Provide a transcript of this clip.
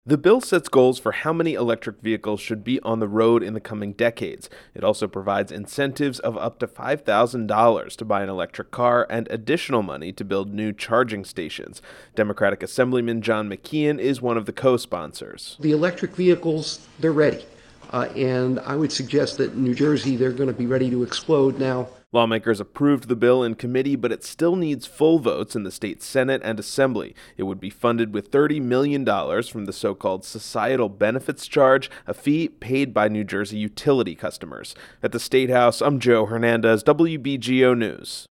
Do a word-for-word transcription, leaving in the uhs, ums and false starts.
The bill sets goals for how many electric vehicles should be on the road in the coming decades. It also provides incentives of up to five thousand dollars to buy an electric car and additional money to build new charging stations. Democratic Assemblyman John McKeon is one of the co-sponsors. The electric vehicles, they're ready. Uh, and I would suggest that in New Jersey, they're going to be ready to explode now. Lawmakers approved the bill in committee, but it still needs full votes in the state Senate and Assembly. It would be funded with thirty million dollars from the so-called Societal Benefits Charge, a fee paid by New Jersey utility customers. At the State House, I'm Joe Hernandez, W B G O News.